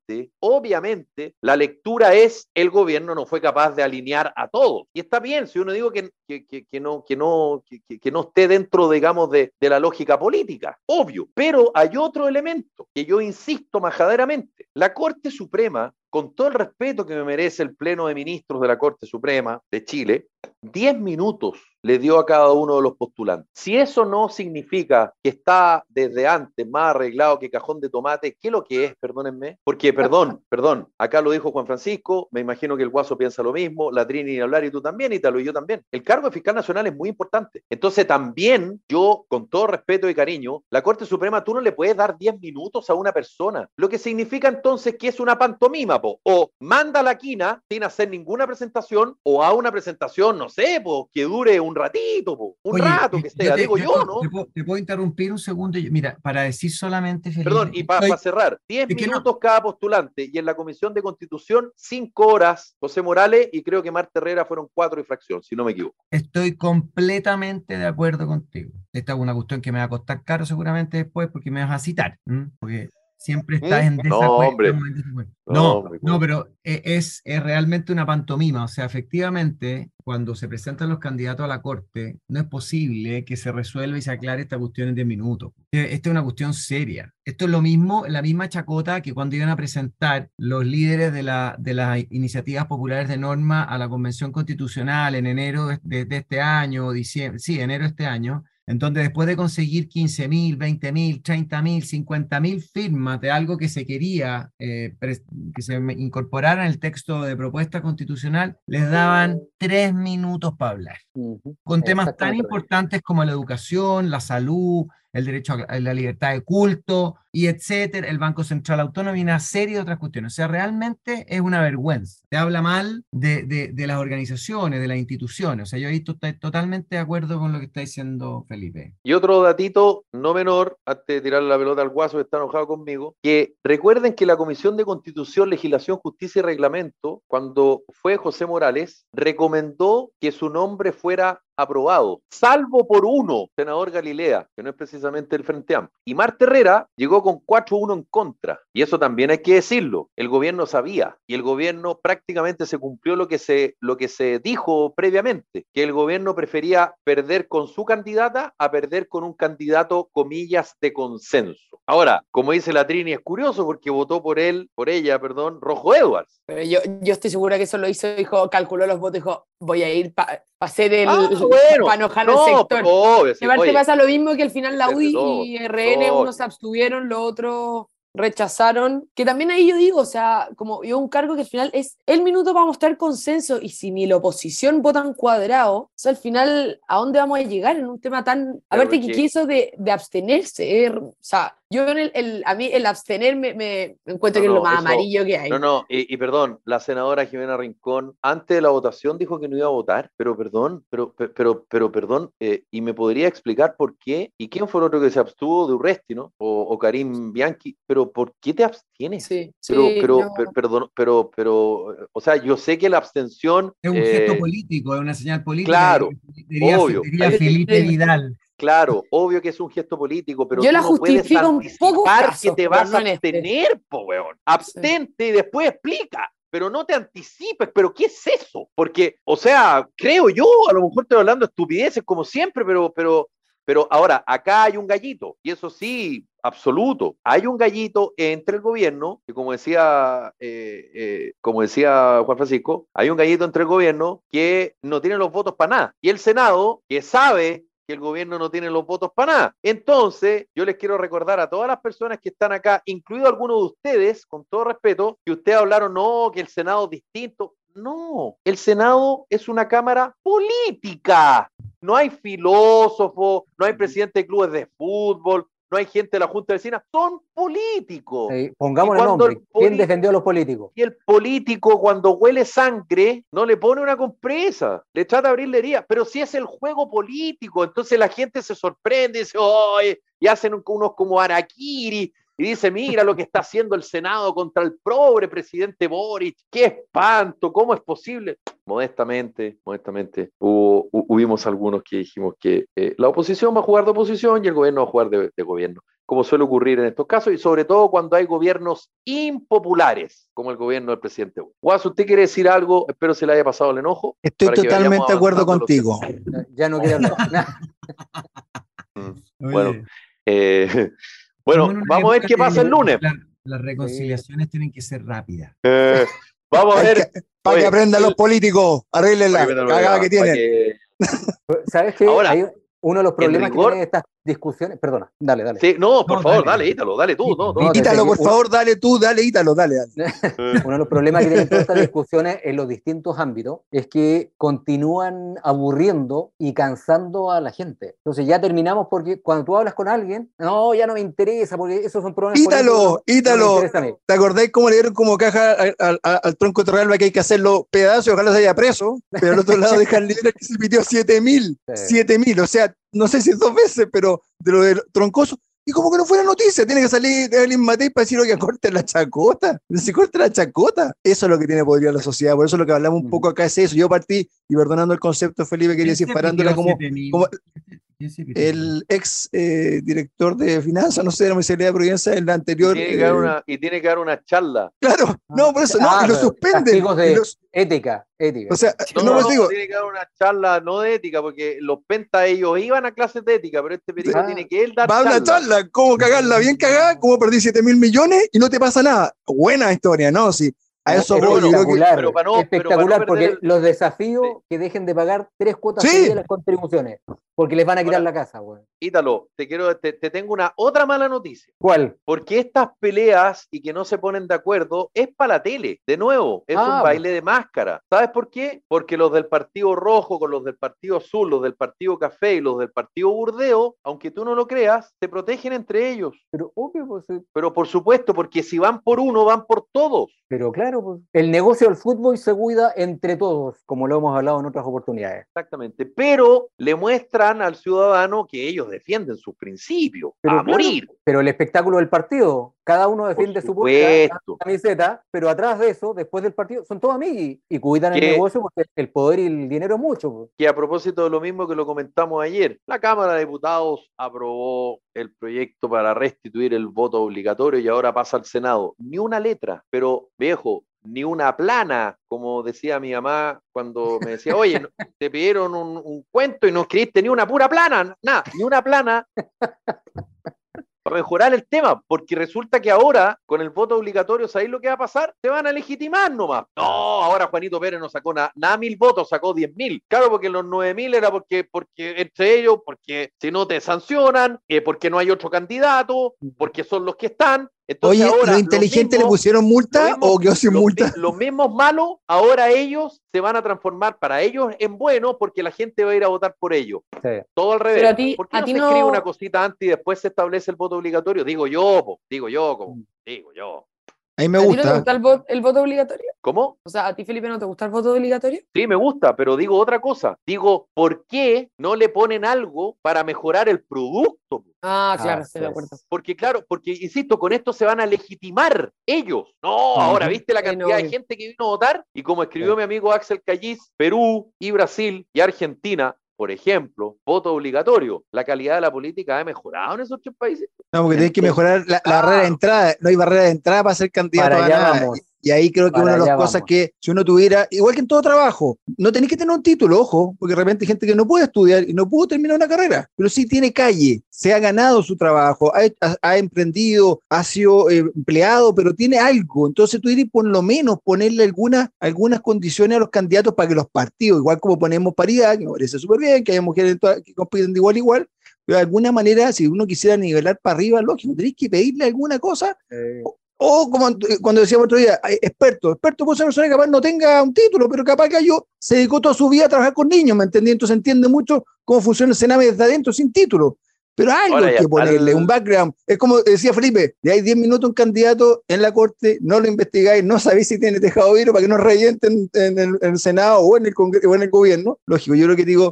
obviamente, la lectura es el gobierno no fue capaz de alinear a todos. Y está bien, si uno digo que no esté dentro, digamos, de la lógica política, obvio. Pero hay otro elemento que yo insisto majaderamente. La Corte Suprema, con todo el respeto que me merece el Pleno de Ministros de la Corte Suprema de Chile, 10 minutos le dio a cada uno de los postulantes. Si eso no significa que está desde antes más arreglado que cajón de tomate, ¿qué es lo que es? Perdónenme. Porque, perdón, acá lo dijo Juan Francisco, me imagino que el Guaso piensa lo mismo, la Trini y hablar y tú también, Ítalo y yo también. El cargo de fiscal nacional es muy importante. Entonces también yo, con todo respeto y cariño, la Corte Suprema tú no le puedes dar 10 minutos a una persona, lo que significa entonces que es una pantomima, po. O manda a la quina sin hacer ninguna presentación, o a una presentación, no sé, po, que dure un ratito, po, un Oye, rato que sea, digo yo, ¿no? Te puedo interrumpir un segundo. Mira, para decir solamente, Felipe. Perdón, y para cerrar, 10 minutos cada postulante, y en la Comisión de Constitución, 5 horas, José Morales, y creo que Marta Herrera fueron 4 y fracción, si no me equivoco. Estoy completamente de acuerdo contigo. Esta es una cuestión que me va a costar caro seguramente después porque me vas a citar, porque siempre estás en desacuerdo. No, hombre. No, pero es realmente una pantomima. O sea, efectivamente, cuando se presentan los candidatos a la Corte, no es posible que se resuelva y se aclare esta cuestión en 10 minutos. Esta es una cuestión seria. Esto es lo mismo, la misma chacota que cuando iban a presentar los líderes de las iniciativas populares de norma a la Convención Constitucional en enero de este año, diciembre, sí, enero de este año. Entonces, después de conseguir 15.000, 20.000, 30.000, 50.000 firmas de algo que se quería que se incorporara en el texto de propuesta constitucional, les daban 3 minutos para hablar. Con temas tan importantes como la educación, la salud, el derecho a la libertad de culto, y etcétera, el Banco Central Autónomo y una serie de otras cuestiones. O sea, realmente es una vergüenza. Te habla mal de las organizaciones, de las instituciones. O sea, yo ahí estoy totalmente de acuerdo con lo que está diciendo Felipe. Y otro datito no menor, antes de tirar la pelota al Guaso que está enojado conmigo, que recuerden que la Comisión de Constitución, Legislación, Justicia y Reglamento, cuando fue José Morales, recomendó que su nombre fuera aprobado, salvo por uno, senador Galilea, que no es precisamente el Frente Amplio. Y Marta Herrera llegó con 4-1 en contra. Y eso también hay que decirlo. El gobierno sabía, y el gobierno prácticamente se cumplió lo que se dijo previamente, que el gobierno prefería perder con su candidata a perder con un candidato, comillas, de consenso. Ahora, como dice la Trini, es curioso porque votó por ella, Rojo Edwards. Pero yo estoy segura que eso lo hizo, calculó los votos, dijo, voy a ir para hacer para enojar al sector. Obvio, sí, aparte pasa lo mismo que al final la UDI y RN, unos se no. abstuvieron, los otros rechazaron, que también ahí yo digo, o sea, como yo un cargo que al final es el minuto para mostrar consenso, y si ni la oposición votan cuadrado, o sea, al final, ¿a dónde vamos a llegar en un tema tan... Aparte que quiso de abstenerse, o sea, yo a mí el abstener me encuentro que es lo más amarillo que hay. Y perdón, la senadora Jimena Rincón, antes de la votación dijo que no iba a votar, pero perdón, y me podría explicar por qué, y quién fue el otro que se abstuvo, de Urresti, ¿no? O Karim Bianchi, pero ¿por qué te abstienes? O sea, yo sé que la abstención... Es un gesto político, es una señal política. Claro, obvio. Diría Felipe Vidal. Claro, obvio que es un gesto político, pero yo tú la no puedes anticipar que te vas a abstener, weón. Abstente y después explica, pero no te anticipes. ¿Pero qué es eso? Porque, o sea, creo yo, a lo mejor estoy hablando estupideces como siempre, pero ahora, acá hay un gallito, y eso sí, absoluto. Hay un gallito entre el gobierno, que como decía Juan Francisco, hay un gallito entre el gobierno que no tiene los votos para nada, y el Senado, que sabe que el gobierno no tiene los votos para nada. Entonces, yo les quiero recordar a todas las personas que están acá, incluido algunos de ustedes, con todo respeto, que ustedes hablaron, no, que el Senado es distinto. No, el Senado es una cámara política. No hay filósofos, no hay presidente de clubes de fútbol, no hay gente de la Junta de Vecinas, son políticos. Pongamos el nombre. ¿Quién defendió a los políticos? Y el político, cuando huele sangre, no le pone una compresa, le trata de abrir la herida, pero si es el juego político, entonces la gente se sorprende y dice, oye, y hacen unos como harakiri, y dice, mira lo que está haciendo el Senado contra el pobre presidente Boric, qué espanto, ¿cómo es posible? Modestamente, hubimos algunos que dijimos que la oposición va a jugar de oposición y el gobierno va a jugar de gobierno. como suele ocurrir en estos casos, y sobre todo cuando hay gobiernos impopulares, como el gobierno del presidente Boric. Guaso, ¿usted quiere decir algo? Espero se le haya pasado el enojo. Estoy para que totalmente vayamos de acuerdo avanzando contigo. Ya no quiero hablar. Bueno, Oye, bueno, estamos en una vamos a ver época qué pasa el de- lunes. Las reconciliaciones tienen que ser rápidas. Vamos a ver. Para que Oye, aprendan los políticos, arréglenla, para que metan lo cagada que que va, para tienen. que- ¿Sabes qué? Ahora, Hay uno de los problemas que rigor- tienen estas discusiones. Perdona, dale. Sí, no, por No, favor, dale. dale, Ítalo, dale tú. No, No, te Ítalo, decía por que favor, dale tú, dale, Ítalo, dale. uno de los problemas que tienen todas estas discusiones en los distintos ámbitos es que continúan aburriendo y cansando a la gente. Entonces ya terminamos porque cuando tú hablas con alguien, no, ya no me interesa porque esos son problemas políticos, no me Ítalo, interesa a mí. ¿te acordáis cómo le dieron como caja al tronco Torrealba que hay que hacerlo pedazos y ojalá se haya preso? Pero al otro lado dejan libre que se pidió 7.000, Sí. 7.000, o sea, no sé si 2 veces, pero de lo del troncoso. Y como que no fuera noticia, tiene que salir Evelyn Matei para decir, oye, corte la chacota, se corte la chacota. Eso es lo que tiene podrida la sociedad, por eso lo que hablamos un poco acá es eso. Yo partí, y perdonando el concepto, Felipe, quería decir, parándola como el ex director de finanzas, no sé, de la Municipalidad de Providencia, en la anterior. Y tiene que dar una charla. Claro, no, por eso, no, y lo suspenden. Castigos de y los- ética. o sea, No, no, pues digo, tiene que dar una charla no de ética, porque los pentas ellos iban a clases de ética, pero este perico tiene que él dar va a una charla, cómo cagarla bien cagada, cómo perdí 7.000 millones y no te pasa nada. Buena historia, ¿no? Sí, a eso voy. Yo creo que- Espectacular, pero para no espectacular, porque perder los desafíos que dejen de pagar 3 cuotas Sí. seguidas de las contribuciones, porque les van a quitar Ahora, la casa, güey. Ítalo, te tengo una otra mala noticia. ¿Cuál? Porque estas peleas y que no se ponen de acuerdo es para la tele. De nuevo, es un baile de máscara. ¿Sabes por qué? Porque los del Partido Rojo con los del Partido Azul, los del Partido Café y los del Partido Burdeo, aunque tú no lo creas, se protegen entre ellos. Pero obvio, pues, Pero por supuesto, porque si van por uno, van por todos. pero claro, pues, el negocio del fútbol se cuida entre todos, como lo hemos hablado en otras oportunidades. Exactamente. Pero le muestran al ciudadano que ellos defienden sus principios Pero a claro, morir. Pero el espectáculo del partido, cada uno defiende su supuesto. camiseta, pero atrás de eso, después del partido, son todos amigos y cuidan el Que- negocio porque el poder y el dinero es mucho, pues. Que a propósito de lo mismo que lo comentamos ayer, la Cámara de Diputados aprobó el proyecto para restituir el voto obligatorio y ahora pasa al Senado. Ni una letra, pero viejo, ni una plana, como decía mi mamá cuando me decía, oye, te pidieron un cuento y no escribiste ni una pura plana, nada, ni una plana. Para mejorar el tema, porque resulta que ahora, con el voto obligatorio, ¿sabéis lo que va a pasar? Se van a legitimar nomás. No, ahora Juanito Pérez no sacó nada 1.000 votos, sacó 10.000. Claro, porque los 9.000 era porque entre ellos, porque si no te sancionan, porque no hay otro candidato, porque son los que están. Entonces, oye, ahora, ¿los inteligentes le pusieron multa o quedó sin multa? Los mismos malos, ahora ellos se van a transformar para ellos en buenos porque la gente va a ir a votar por ellos. Sí. Todo al revés. Pero a ti- ¿Por qué a no ti se no- escribe una cosita antes y después se establece el voto obligatorio? Digo yo. A mí me ¿A ti no te gusta. gusta el voto obligatorio? ¿Cómo? O sea, ¿a ti, Felipe, no te gusta el voto obligatorio? Sí, me gusta, pero digo otra cosa. Digo, ¿por qué no le ponen algo para mejorar el producto? Ah, claro, Así estoy de es. acuerdo. Porque claro, porque insisto, con esto se van a legitimar ellos. No, ahora viste la cantidad de gente que vino a votar y como escribió mi amigo Axel Callis, Perú y Brasil y Argentina, por ejemplo, voto obligatorio. La calidad de la política ha mejorado en esos 3 países. No, porque tenés que mejorar la barrera de entrada. No hay barrera de entrada para ser candidato Para a allá nada. vamos. Y ahí creo que Para una de las allá cosas vamos. que si uno tuviera, igual que en todo trabajo, no tenés que tener un título, ojo, porque de repente hay gente que no puede estudiar y no pudo terminar una carrera, pero sí tiene calle, se ha ganado su trabajo, ha emprendido, ha sido empleado, pero tiene algo. Entonces tú tienes por lo menos ponerle algunas condiciones a los candidatos para que los partidos, igual como ponemos paridad, que me parece súper bien, que haya mujeres que compiten de igual a igual, pero de alguna manera, si uno quisiera nivelar para arriba, lógico, tenés que pedirle alguna cosa. O como cuando decíamos otro día, experto puede ser una persona que capaz no tenga un título, pero capaz que yo se dedicó toda su vida a trabajar con niños, ¿me entendí? Entonces entiende mucho cómo funciona el Sename desde adentro sin título. Pero algo Ahora hay ya que está ponerle, un background. Es como decía Felipe, de ahí 10 minutos un candidato en la corte, no lo investigáis, no sabéis si tiene tejado de vidrio para que no revienten en el Senado o en el Congreso o en el gobierno. Lógico, yo lo que digo,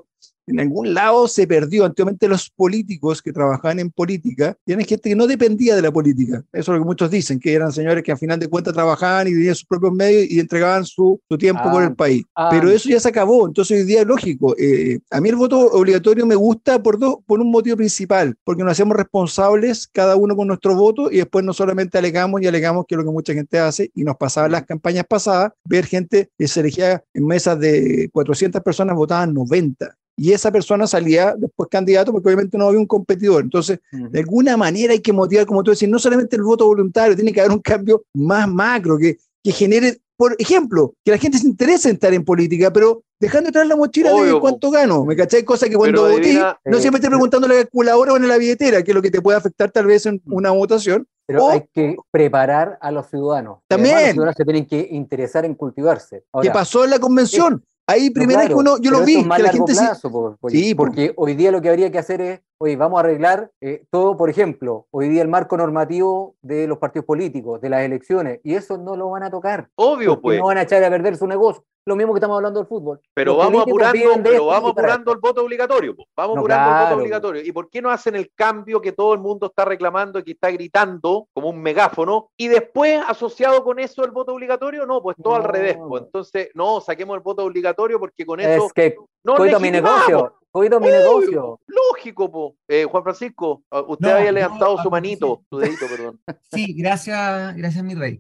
en algún lado se perdió. Antiguamente los políticos que trabajaban en política, eran gente que no dependía de la política. Eso es lo que muchos dicen, que eran señores que al final de cuentas trabajaban y tenían sus propios medios y entregaban su tiempo por el país. Pero eso ya se acabó, entonces hoy día es lógico. A mí el voto obligatorio me gusta por un motivo principal, porque nos hacemos responsables cada uno con nuestro voto y después no solamente alegamos que es lo que mucha gente hace, y nos pasaba en las campañas pasadas, ver gente que se elegía en mesas de 400 personas, votaban 90. Y esa persona salía después candidato porque obviamente no había un competidor. Entonces, de alguna manera hay que motivar, como tú decís, no solamente el voto voluntario, tiene que haber un cambio más macro que genere, por ejemplo, que la gente se interese en estar en política, pero dejando de traer la mochila de cuánto gano, ¿me cachai? Cosa que cuando voté, no siempre esté preguntando la calculadora o en la billetera, que es lo que te puede afectar tal vez en una votación. Pero hay que preparar a los ciudadanos. También. Además, los ciudadanos se tienen que interesar en cultivarse. Ahora, ¿qué pasó en la convención? Ahí primera vez yo lo vi, que la gente sí, porque hoy día lo que habría que hacer es, oye, vamos a arreglar todo, por ejemplo, hoy día el marco normativo de los partidos políticos, de las elecciones, y eso no lo van a tocar. Obvio, pues. No van a echar a perder su negocio. Lo mismo que estamos hablando del fútbol. Pero vamos apurando el voto obligatorio. Vamos apurando el voto obligatorio. ¿Y por qué no hacen el cambio que todo el mundo está reclamando y que está gritando como un megáfono? Y después, asociado con eso, el voto obligatorio, no, pues todo al revés. Pues. Entonces, no, saquemos el voto obligatorio porque con eso... Es que cuido mi negocio. Lógico, po. Juan Francisco, usted había levantado su manito, su dedito, perdón. Sí, gracias, mi rey.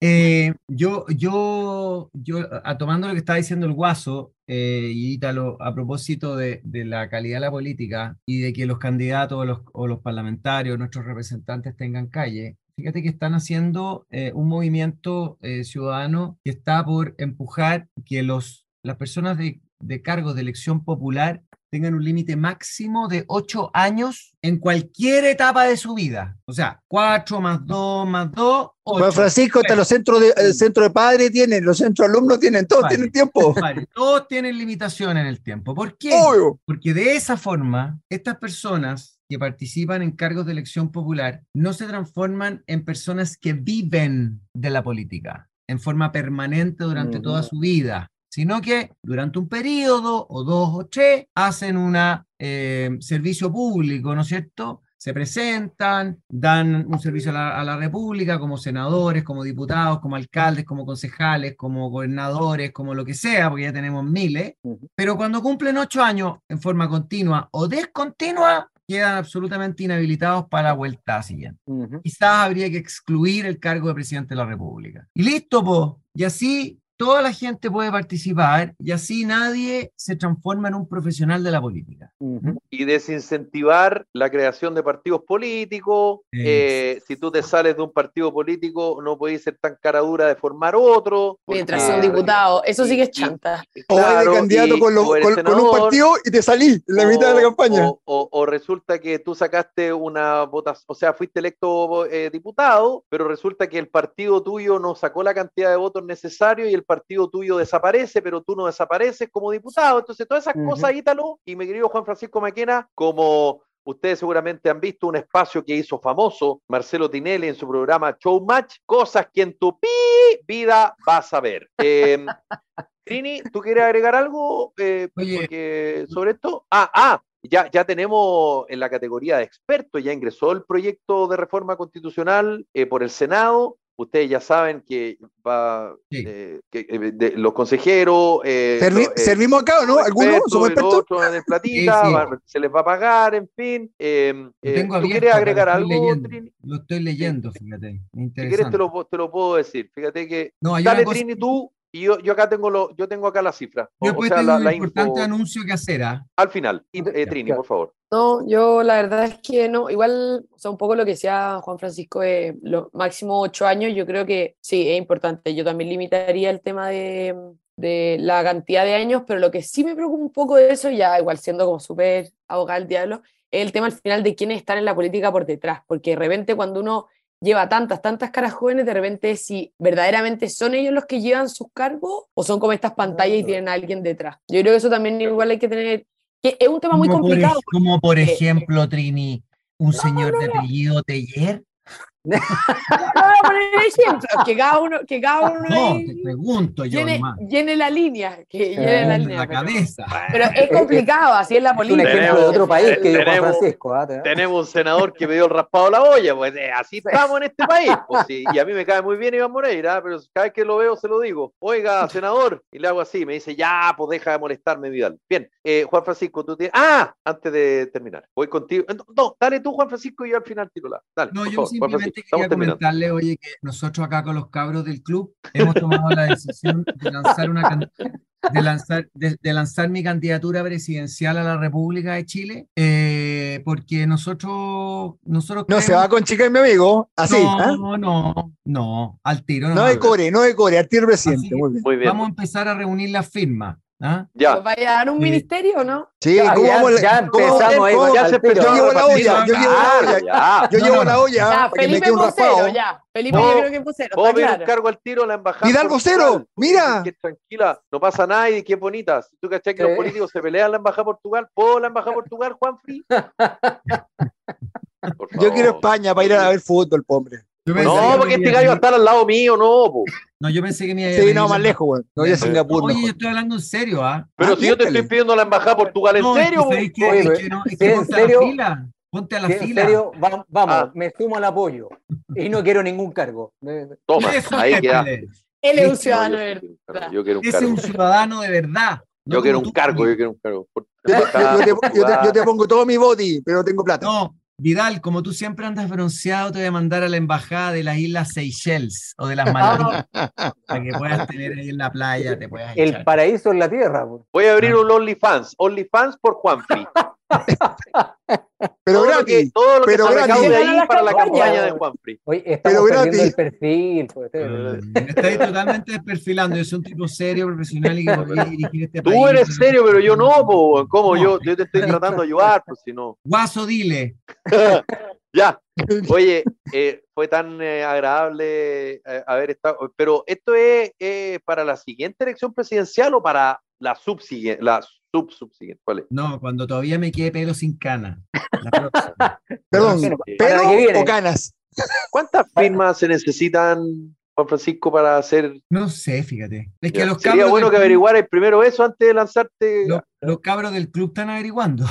Tomando lo que estaba diciendo el Guaso y Ítalo, a propósito de la calidad de la política y de que los candidatos o los parlamentarios, nuestros representantes tengan calle, fíjate que están haciendo un movimiento ciudadano que está por empujar que las personas de cargos de elección popular tengan un límite máximo de 8 años en cualquier etapa de su vida. O sea, 4 más 2 más 2, 8. Juan Francisco, hasta los centros de padres tienen, los centros de alumnos tienen, todos tienen tiempo. Todos tienen limitación en el tiempo. ¿Por qué? Obvio. Porque de esa forma, estas personas que participan en cargos de elección popular no se transforman en personas que viven de la política en forma permanente durante toda su vida, sino que durante un periodo, o 2 o 3, hacen un servicio público, ¿no es cierto? Se presentan, dan un servicio a la República como senadores, como diputados, como alcaldes, como concejales, como gobernadores, como lo que sea, porque ya tenemos miles, pero cuando cumplen 8 años en forma continua o descontinua, quedan absolutamente inhabilitados para la vuelta siguiente. Quizás habría que excluir el cargo de presidente de la República. Y listo, po. Y así toda la gente puede participar y así nadie se transforma en un profesional de la política. Y desincentivar la creación de partidos políticos. Si tú te sales de un partido político, no podés ser tan cara dura de formar otro. Mientras son diputados, eso sí que es chanta. O de candidato con un partido y te salí en la mitad de la campaña. O resulta que tú sacaste una votación, o sea, fuiste electo diputado, pero resulta que el partido tuyo no sacó la cantidad de votos necesarios y el partido tuyo desaparece, pero tú no desapareces como diputado. Entonces, todas esas cosas, Ítalo, y mi querido Juan Francisco Maquena, como ustedes seguramente han visto un espacio que hizo famoso Marcelo Tinelli en su programa Showmatch, cosas que en tu vida vas a ver. Trini, ¿tú quieres agregar algo porque sobre esto? Ya tenemos en la categoría de expertos, ya ingresó el proyecto de reforma constitucional por el Senado. Ustedes ya saben que los consejeros... ¿Servimos acá o no? ¿Algunos somos expertos? En platita, se les va a pagar, en fin. ¿Tú quieres agregar algo, Trini? Lo estoy leyendo, fíjate. Si quieres te lo puedo decir. Fíjate que... Dale, Trini, tú... Y yo acá tengo acá la cifra. Después tengo un importante anuncio que hacer. Al final. Trini, por favor. No, yo la verdad es que no. Igual, o sea, un poco lo que decía Juan Francisco, lo máximo 8 años, yo creo que sí, es importante. Yo también limitaría el tema de la cantidad de años, pero lo que sí me preocupa un poco de eso, ya igual siendo como súper abogada del diablo, es el tema al final de quiénes están en la política por detrás. Porque de repente cuando uno lleva tantas caras jóvenes, de repente si verdaderamente son ellos los que llevan sus cargos o son como estas pantallas y tienen a alguien detrás. Yo creo que eso también igual hay que tener, que es un tema muy complicado. Como por ejemplo, Trini, un señor de apellido Teller. No voy a poner ejemplos, que cada uno No, ahí te pregunto yo, hermano. llene la línea, La pero, cabeza. pero es complicado, así es la Es un política. ejemplo de otro país que dio Juan tenemos- Francisco. Tenemos un senador que me dio el raspado a la olla, pues así estamos en este país. Pues, sí, y a mí me cae muy bien Iván Moreira, pero cada vez que lo veo se lo digo. Oiga, senador, y le hago así, me dice, ya, pues deja de molestarme, Vidal. Bien, Juan Francisco, tú tienes... antes de terminar, voy contigo. No, dale tú, Juan Francisco, y yo al final tiro la... Dale, No, por yo favor, Juan simplemente Francisco, quería estamos terminando. comentarle, oye, que nosotros acá con los cabros del club hemos tomado la decisión de lanzar de lanzar mi candidatura presidencial a la República de Chile, porque nosotros No se creemos- va con chica y mi amigo, así, ¿ah? no, al tiro No nomás. decore, no decore, al tiro Así presidente, que muy bien. Muy bien. vamos a empezar a reunir las firmas. ¿Ah? Ya. ¿Nos vaya a dar un ministerio o no? Sí, Ya, ¿cómo ya- vamos? ya ¿Cómo- empezamos ahí, cómo- ya Ya se al tiro. empezó Yo a llevo la repartir. olla, yo llevo la Claro, olla. ya. Yo No, llevo no, la no. olla Ya, para que me Felipe quede un vocero, raspado. ya. Felipe, No, yo creo que es vocero, Puedo está pedir un claro. cargo al tiro a la embajada. Vidal Portugal, vocero, porque mira. dicen que tranquila, no pasa nada y qué bonita. Si tú cachás que Sí. los políticos se pelean en la embajada de Portugal, ¿puedo la embajada de Portugal, Juanfri? Por Yo quiero favor. España para ir a ver fútbol, hombre. Yo pensé No, que porque me este iba a gallo va a pedir- estar al lado mío, no, po. No, yo pensé que me iba a Sí, pedir no, la- más lejos, güey. No voy a Singapur, Oye, yo mejor. estoy hablando en serio, ¿ah? Pero Ah, si yo te miércoles. estoy pidiendo la embajada de Portugal, ¿en No, es que serio? sabéis que- Oye, es que no, es ¿sí, que en ponte serio? a la fila. Ponte a la Sí, en fila. serio, vamos, Ah. me sumo al apoyo. Y no quiero ningún cargo. Toma, Eso ahí es, queda. Pele. Él es un No, ciudadano No, de yo quiero un verdad. cargo, yo quiero un Ese es un cargo. ciudadano de verdad. no Yo quiero como un tú, cargo, amigo. yo quiero un cargo. Yo te pongo todo mi body, pero tengo plata. No, Vidal, como tú siempre andas bronceado, te voy a mandar a la embajada de las Islas Seychelles o de las Maldivas para que puedas tener ahí en la playa, te puedas El echar. paraíso en la tierra. Po. Voy a abrir un OnlyFans por Juanfri. Pero Todo lo gratis. que, todo lo que pero se gratis. recaude Llegan a ahí las para la campañas. campaña de Juanfri. Oye, Pero estamos perdiendo gratis. el perfil. Pues, Me estáis totalmente desperfilando. Yo soy un tipo serio, profesional y que podría dirigir este país. Tú eres serio, pero yo no, po. ¿Cómo? No. Yo te estoy tratando de ayudar, pues si no. Guaso, dile. Ya. Oye, fue tan agradable haber estado. Pero ¿esto es para la siguiente elección presidencial o para la subsiguiente? La subsiguiente, ¿cuál es? No, cuando todavía me quede pelo sin cana. La próxima. Perdón, Bueno, Sí. para la que ¿pelo viene. o canas? ¿Cuántas firmas se necesitan, Juan Francisco, para hacer? No sé, fíjate. Es que Ya, los sería cabros, bueno que averiguaras primero eso antes de lanzarte. los cabros del club están averiguando.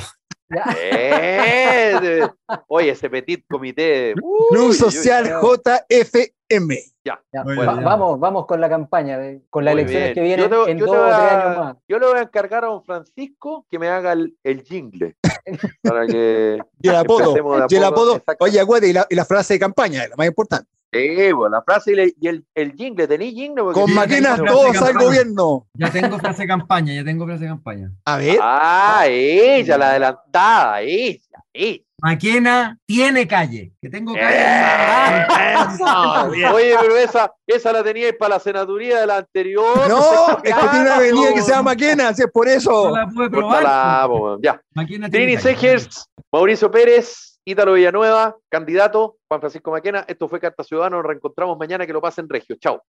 Oye, ese petit comité. Club uy, Social JFM. Ya, Bueno, ya. vamos con la campaña, con las Muy elecciones bien. que vienen Yo te- en yo 2 te o voy 3 a- años más. Yo le voy a encargar a don Francisco que me haga el jingle. Para que Y el apodo. empecemos de a Y el poco. apodo. Exacto. Oye, acuérdate, y la frase de campaña, la más importante. Sí, pues, la frase y el jingle. ¿Tenéis jingle? Porque Con sí, máquinas tengo todos frase al campaña. gobierno. Ya tengo frase de campaña, ya tengo frase de campaña. A ver. Ella, la adelantada, ella. Maquena tiene calle. Que tengo calle. Oye, pero esa la teníais para la senaduría de la anterior. No, es que tiene una avenida que se llama Maquena, si es por No eso. la pude Córtala, probar. po, ya. Maquena tiene Trini calle. Segers, Mauricio Pérez, Ítalo Villanueva, candidato, Juan Francisco Maquena. Esto fue Carta Ciudadana. Nos reencontramos mañana. Que lo pasen regio. Chao.